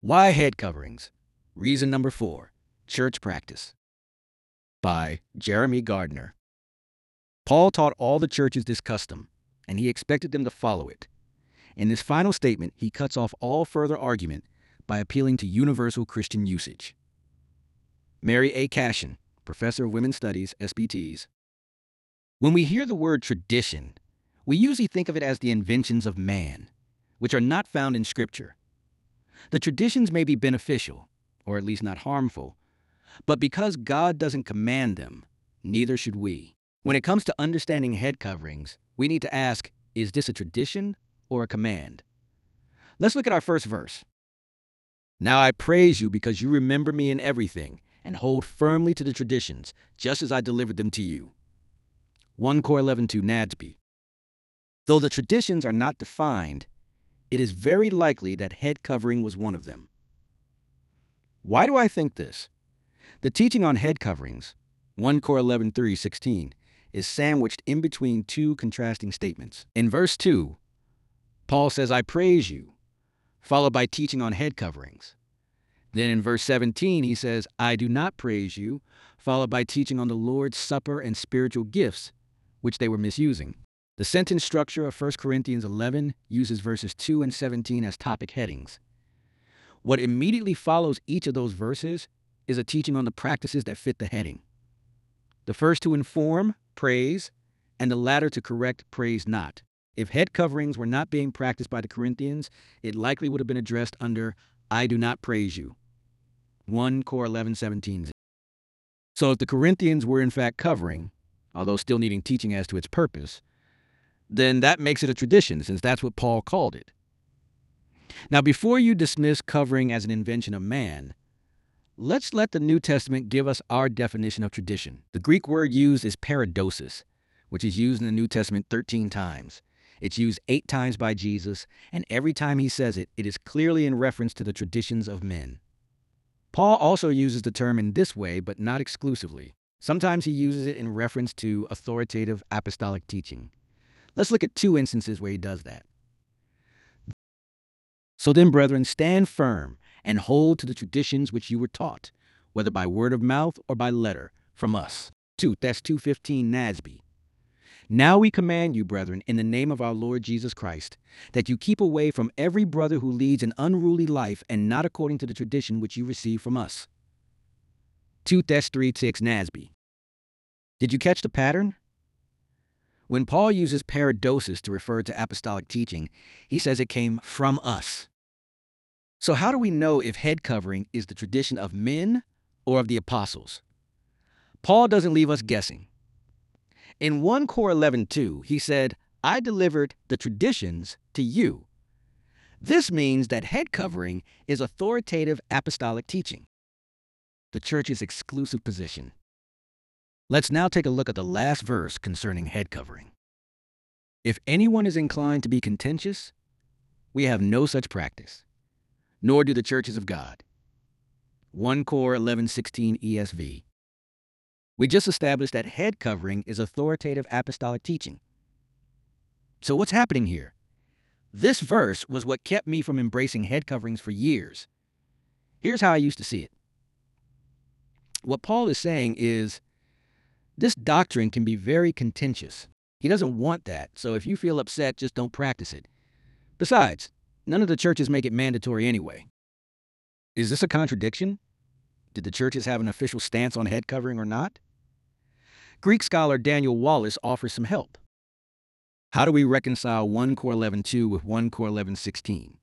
Why head coverings? Reason number 4, church practice. By Jeremy Gardner. Paul taught all the churches this custom, and he expected them to follow it. In this final statement, he cuts off all further argument by appealing to universal Christian usage. Mary A. Cashin, Professor of Women's Studies, SBTs. When we hear the word tradition, we usually think of it as the inventions of man, which are not found in Scripture. The traditions may be beneficial, or at least not harmful, but because God doesn't command them, neither should we. When it comes to understanding head coverings, we need to ask, is this a tradition or a command? Let's look at our first verse. Now I praise you because you remember me in everything and hold firmly to the traditions, just as I delivered them to you. 1 Cor 11:2 Nadsby. Though the traditions are not defined, it is very likely that head covering was one of them. Why do I think this? The teaching on head coverings, 1 Cor 11:3-16, is sandwiched in between two contrasting statements. In verse 2, Paul says, I praise you, followed by teaching on head coverings. Then in verse 17, he says, I do not praise you, followed by teaching on the Lord's Supper and spiritual gifts, which they were misusing. The sentence structure of 1 Corinthians 11 uses verses 2 and 17 as topic headings. What immediately follows each of those verses is a teaching on the practices that fit the heading. The first to inform, praise, and the latter to correct, praise not. If head coverings were not being practiced by the Corinthians, it likely would have been addressed under, I do not praise you. 1 Cor 11:17. So if the Corinthians were in fact covering, although still needing teaching as to its purpose, then that makes it a tradition, since that's what Paul called it. Now, before you dismiss covering as an invention of man, let's let the New Testament give us our definition of tradition. The Greek word used is paradosis, which is used in the New Testament 13 times. It's used 8 times by Jesus, and every time he says it, it is clearly in reference to the traditions of men. Paul also uses the term in this way, but not exclusively. Sometimes he uses it in reference to authoritative apostolic teaching. Let's look at 2 instances where he does that. So then, brethren, stand firm and hold to the traditions which you were taught, whether by word of mouth or by letter, from us. 2 Thess 2:15 Nadsby. Now we command you, brethren, in the name of our Lord Jesus Christ, that you keep away from every brother who leads an unruly life and not according to the tradition which you received from us. 2 Thess 3:6 Nadsby. Did you catch the pattern? When Paul uses paradosis to refer to apostolic teaching, he says it came from us. So how do we know if head covering is the tradition of men or of the apostles? Paul doesn't leave us guessing. In 1 Cor 11:2, he said, I delivered the traditions to you. This means that head covering is authoritative apostolic teaching, the church's exclusive position. Let's now take a look at the last verse concerning head covering. If anyone is inclined to be contentious, we have no such practice, nor do the churches of God. 1 Cor 11:16 ESV. We just established that head covering is authoritative apostolic teaching. So what's happening here? This verse was what kept me from embracing head coverings for years. Here's how I used to see it. What Paul is saying is, this doctrine can be very contentious. He doesn't want that, so if you feel upset, just don't practice it. Besides, none of the churches make it mandatory anyway. Is this a contradiction? Did the churches have an official stance on head covering or not? Greek scholar Daniel Wallace offers some help. How do we reconcile 1 Cor 11:2 with 1 Cor 11:16?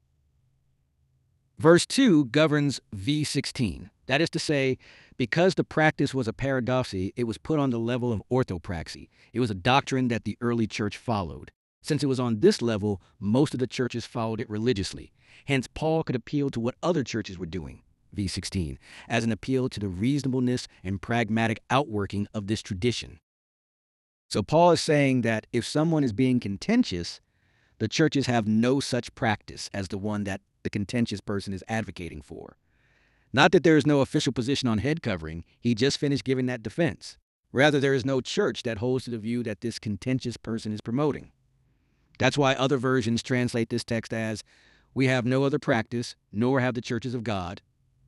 Verse 2 governs V16. That is to say, because the practice was a paradoxy, it was put on the level of orthopraxy. It was a doctrine that the early church followed. Since it was on this level, most of the churches followed it religiously. Hence, Paul could appeal to what other churches were doing, V16, as an appeal to the reasonableness and pragmatic outworking of this tradition. So Paul is saying that if someone is being contentious, the churches have no such practice as the one that the contentious person is advocating for. Not that there is no official position on head covering, he just finished giving that defense. Rather, there is no church that holds to the view that this contentious person is promoting. That's why other versions translate this text as, We have no other practice, nor have the churches of God.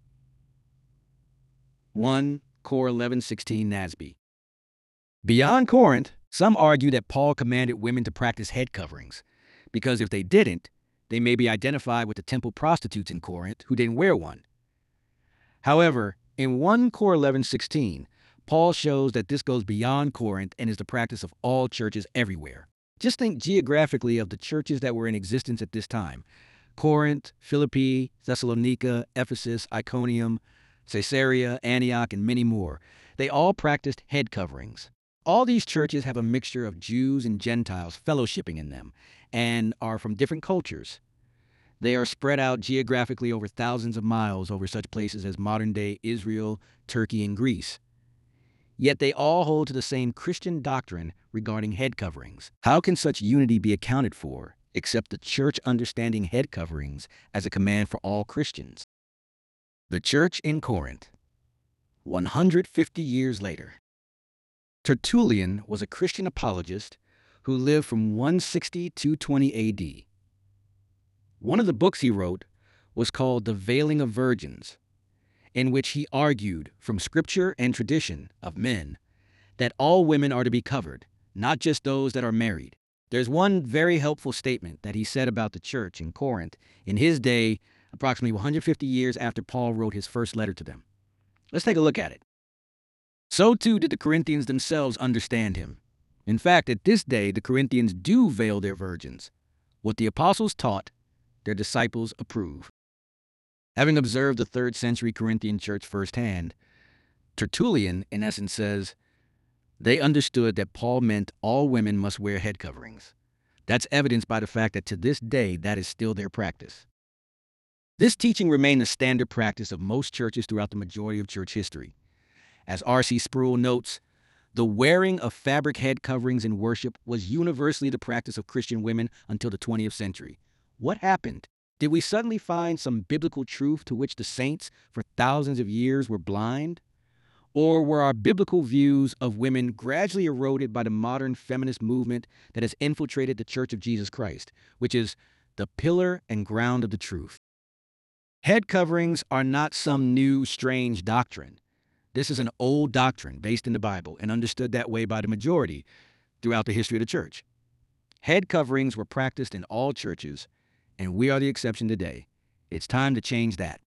1 Cor 11:16 NASB. Beyond Corinth, some argue that Paul commanded women to practice head coverings, because if they didn't, they may be identified with the temple prostitutes in Corinth who didn't wear one. However, in 1 Cor 11:16, Paul shows that this goes beyond Corinth and is the practice of all churches everywhere. Just think geographically of the churches that were in existence at this time: Corinth, Philippi, Thessalonica, Ephesus, Iconium, Caesarea, Antioch, and many more. They all practiced head coverings. All these churches have a mixture of Jews and Gentiles fellowshipping in them and are from different cultures. They are spread out geographically over thousands of miles over such places as modern-day Israel, Turkey, and Greece. Yet they all hold to the same Christian doctrine regarding head coverings. How can such unity be accounted for, except the church understanding head coverings as a command for all Christians? The church in Corinth. 150 years later. Tertullian was a Christian apologist who lived from 160 to 220 AD. One of the books he wrote was called The Veiling of Virgins, in which he argued from scripture and tradition of men that all women are to be covered, not just those that are married. There's one very helpful statement that he said about the church in Corinth in his day, approximately 150 years after Paul wrote his first letter to them. Let's take a look at it. So too did the Corinthians themselves understand him. In fact, at this day, the Corinthians do veil their virgins. What the apostles taught, their disciples approve. Having observed the 3rd century Corinthian church firsthand, Tertullian, in essence, says, they understood that Paul meant all women must wear head coverings. That's evidenced by the fact that to this day, that is still their practice. This teaching remained the standard practice of most churches throughout the majority of church history. As R.C. Sproul notes, the wearing of fabric head coverings in worship was universally the practice of Christian women until the 20th century. What happened? Did we suddenly find some biblical truth to which the saints for thousands of years were blind? Or were our biblical views of women gradually eroded by the modern feminist movement that has infiltrated the Church of Jesus Christ, which is the pillar and ground of the truth? Head coverings are not some new, strange doctrine. This is an old doctrine based in the Bible and understood that way by the majority throughout the history of the church. Head coverings were practiced in all churches, and we are the exception today. It's time to change that.